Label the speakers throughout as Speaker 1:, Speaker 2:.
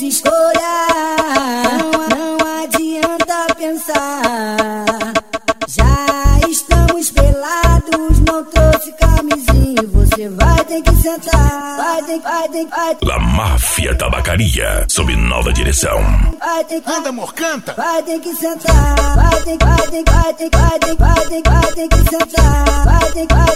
Speaker 1: escolha, não adianta pensar. Já estamos pelados, não trouxe camisinha. Você vai ter que sentar, vai ter.
Speaker 2: La Máfia Tabacaria, sob nova direção.
Speaker 3: Anda, Morcanta!
Speaker 1: Vai ter que sentar, vai ter que sentar, vai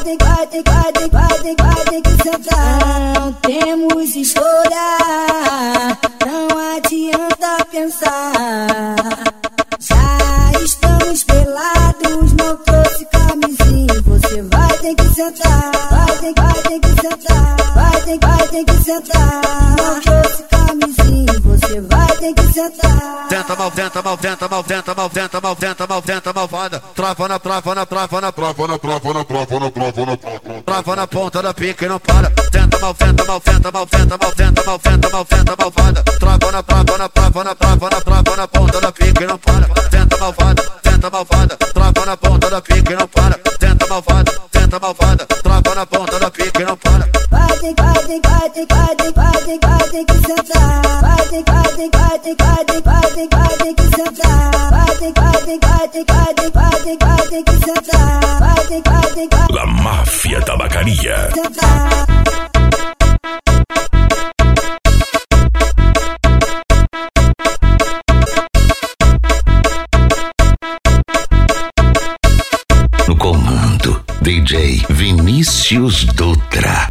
Speaker 1: ter que sentar. Não temos escolha, não adianta pensar. Já estamos pelados, não trouxe camisinha. Você vai ter que sentar, vai ter que sentar, vai ter que sentar. Não trouxe camisinha, você vai ter que sentar.
Speaker 4: Tenta malvada. Trava na ponta da pica e não para. Tenta malvada. Trava na ponta da pica e não para. Tenta malvada. Trava na ponta da pica e não para. Tenta malvada. Trava na ponta da pica e não para.
Speaker 1: Vai ter que sentar. Vai ter que sentar. Vai ter que sentar.
Speaker 2: La Máfia Tabacaria.
Speaker 5: No comando, DJ Vinícius Dutra.